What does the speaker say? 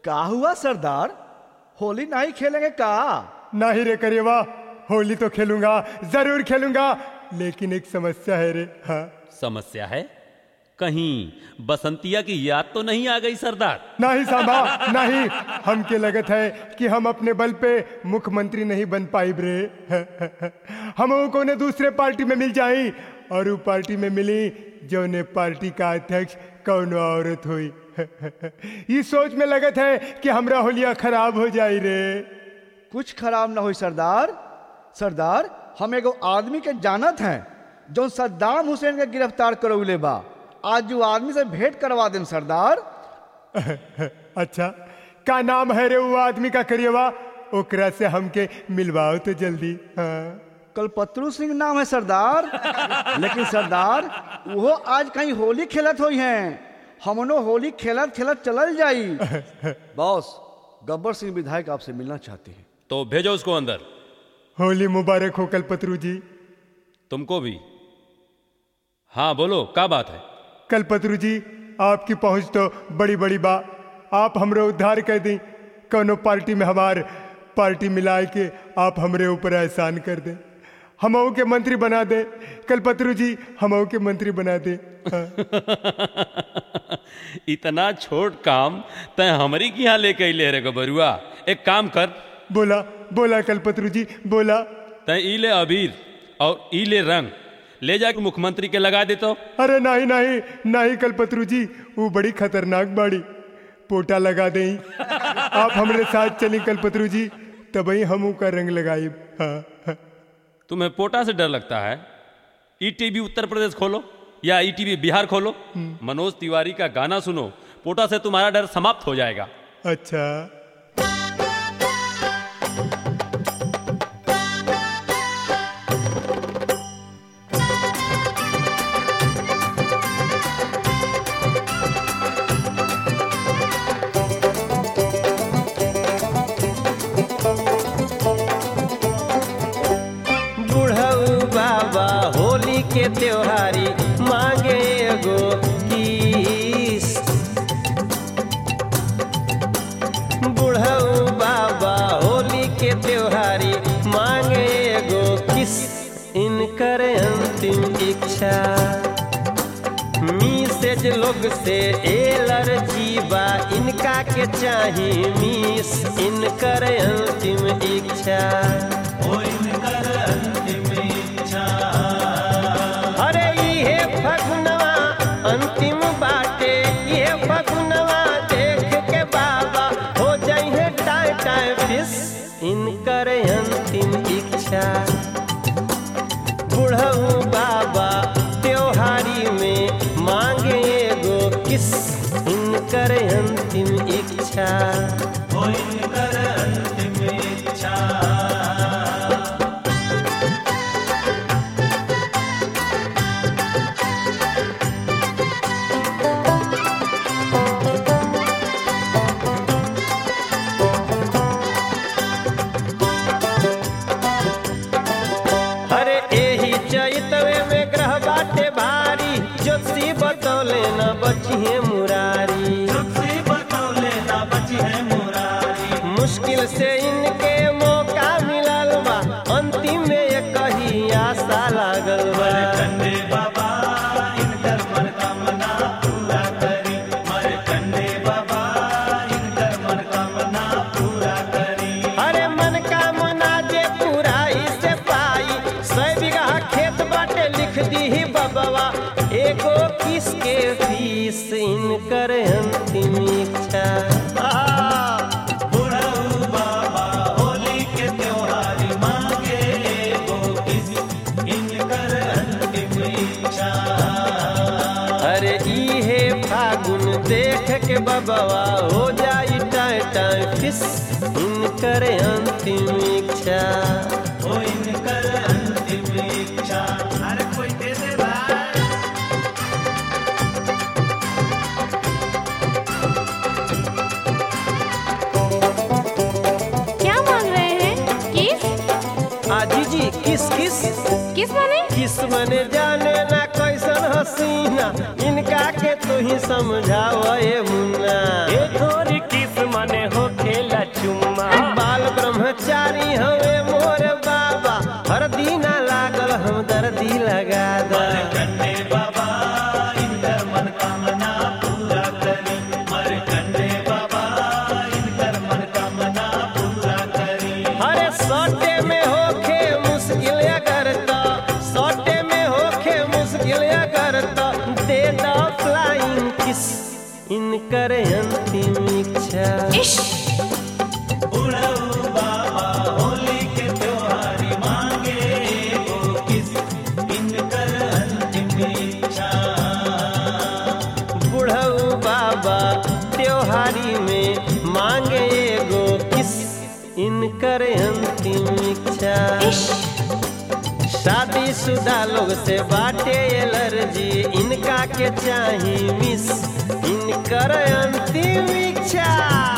का हुआ सरदार, होली नहीं खेलेंगे का? नहीं रे करिएवा, होली तो खेलूंगा, जरूर खेलूंगा, लेकिन एक समस्या है रे। हाँ समस्या है? कहीं बसंतिया की याद तो नहीं आ गई सरदार? नहीं सांबा नहीं, हमके लगत है कि हम अपने बल पे मुख्यमंत्री नहीं बन पाई रे। हम को ने दूसरे पार्टी में मिल जाई, और वो पार्टी में मिली जो ने पार्टी का अध्यक्ष कौन औरत हुई। ये सोच में लगत है कि हमरा होलिया खराब हो जाई रे। कुछ खराब ना हुई सरदार। सरदार हम एगो आदमी के जानत हैं जो सद्दाम हुसैन के गिरफ्तार करौले बा। आज जो आदमी से भेंट करवा दें सरदार। अच्छा का नाम है रे वो आदमी का करिएवा, ओकरा से हमके मिलवाओ तो जल्दी। हाँ कलपत्रु सिंह नाम है सरदार। लेकिन सरदार वो आज कहीं होली खेलत हुई हैं, हमनो होली खेलत खेलत चलल जाई। बॉस गब्बर सिंह विधायक आपसे मिलना चाहते हैं। तो भेजो उसको अंदर। होली मुबारक हो कलपत्रु जी। तुमको भी। हाँ बोलो, क्या बात है? कलपत्रु जी आपकी पहुंच तो बड़ी बड़ी बा, आप हमरे उद्धार कर दी। कोनो पार्टी में हमार पार्टी मिला के आप हमरे ऊपर एहसान कर दे, हमऊ के मंत्री बना दे। कलपत्रु जी हमऊ के मंत्री बना दे। इतना छोट काम तय हमारी की यहाँ लेके ले रे गबरुआ। एक काम कर। बोला बोला कलपत्रु जी बोला। तय ई ले अबीर और ई ले रंग, ले जाके मुख्यमंत्री के लगा देतो। अरे नहीं नहीं नहीं कलपत्रु जी, वो बड़ी खतरनाक बाड़ी, पोटा लगा दे। आप हमारे साथ चली कलपत्रु जी, तभी हम का रंग लगाई। हाँ। तुम्हें पोटा से डर लगता है? ईटीवी उत्तर प्रदेश खोलो या ईटीवी बिहार खोलो, मनोज तिवारी का गाना सुनो, पोटा से तुम्हारा डर समाप्त हो जाएगा। अच्छा के त्योहारी मांगे एगो किस, बुढ़ऊ बाबा होली के त्योहारी मांगे एगो किस। इनकर अंतिम इच्छा मैसेज लोग से एलर्जी बा, इनका के चाही मिस। इनकर अंतिम इच्छा ओ इनकर अंतिम इच्छा। फगुनवा अंतिम बाटे ये फगुनवा, देख के बाबा हो जाए टाइ टाइ फिस। इनकर अंतिम इच्छा बुढ़ऊ बाबा त्योहारी में मांगे एगो किस। इनकर अंतिम इच्छा हो इनकर अंतिम इच्छा। बचिए मुरारी, मुश्किल से इनके मौका मिलल बा, अंतिम में एक ही आशा लागल बा। कंडे बाबा इनकर मनोकामना पूरा करी, मरे कंडे बाबा इनकर मनोकामना पूरा करी। अरे मनोकामना जे पूरा से पाई, 100 बीघा खेत बाटे लिख दी बबवा, एगो किसके फीस। इनकर अंतिम इच्छा बुढ़ऊ बाबा होली के त्योहारी मांगे एगो किस। इनकर अंतिम इच्छा। अरे इहे फागुन देख के बबवा हो जाई टाइ टाइ फिस। इनकर अंतिम इच्छा ओ इनकर अंतिम इच्छा। अरे कोई दे दे भाई। किस किस किस माने? किस माने जाने ना कैसन हसीना, इनका के तू ही समझाओ ये मुन्ना। ए थोड़ी किस मने हो खेला चुम्मा बाल ब्रह्मचारी हवे मोर बाबा हर दीना लागल हम दर्दी लगा दा बाबा इनकर मनोकामना पूरा करी मरकंडे बाबा इनकर मनोकामना पूरा करी अरे सोटे में होखे मुश्किल अगर तो सोटे में होखे मुश्किल अगर तो दे दा फ्लाइंग किस इनकर अंतिम इच्छा बुढ़ऊ बाबा होली के त्योहारी मांगे वो किस इनकर अंतिम इच्छा बुढ़ऊ बाबा त्योहारी में मांगे एगो किस इनकर अंतिम इच्छा शादीशुदा लोग से बाटे एलर्जी इनका के चाही मिस इनकर अंतिम इच्छा